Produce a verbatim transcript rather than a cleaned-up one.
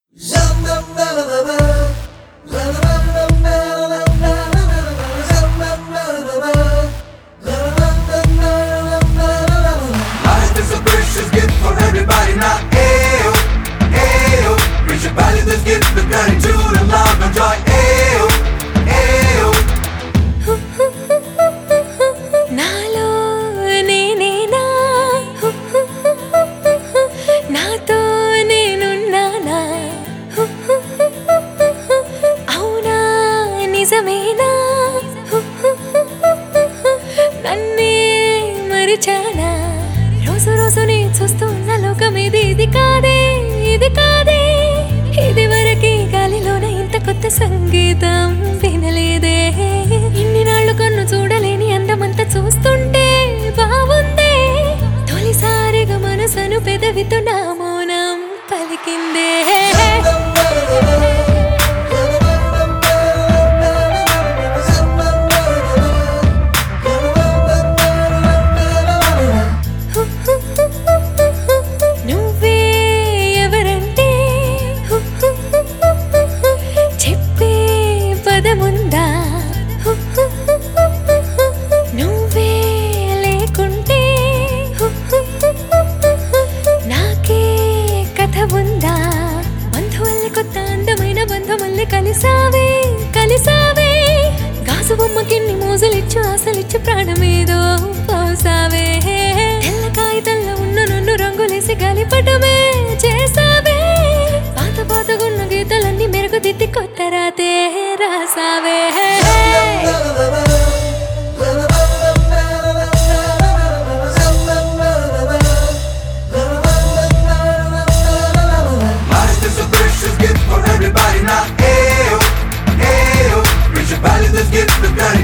Life is a precious gift for everybody now. Ayo, ayo. We should value this gift with gratitude and love and joy. Ayo, ayo. నాలో నేనేనా నాతో నేనున్నానా అవునా నిజమేనా నన్నే మరిచానా రోజు రోజు నేను చూస్తున్న లోకం ఇది ఇది కాదే ఇది కాదే ఇది వరకే గాలిలోన ఇంత కొత్త సంగీతం వినలేదే ఇన్ని నాళ్ళు కన్ను చూడలేని అందమంతా చూస్తుంటే బాగుందే తొలిసారిగా మనసును పెదవితో నా మౌనం పలికిందే నువ్వే ఎవరంటే చెప్పే పదముందా నువ్వే లేకుంటే నాకే కథ ఉందా బంధువుల్ని కొత్త అందమైన బంధువుల్ని కలిసావే కలిసావే గాజు బొమ్మకిన్ని మోజులిచ్చు ఆశలిచ్చు ప్రాణమేదో పోసావే తెల్ల కాగితంలో ఉన్న నన్ను రంగులేసి గాలిపటమే చేసావే పాత పాతగున్న గీతలన్నీ మెరుగుదిద్ది కొత్త రాతే రాసావే Life is a precious gift for everybody now. Ayo, ayo. We should value this gift with gratitude.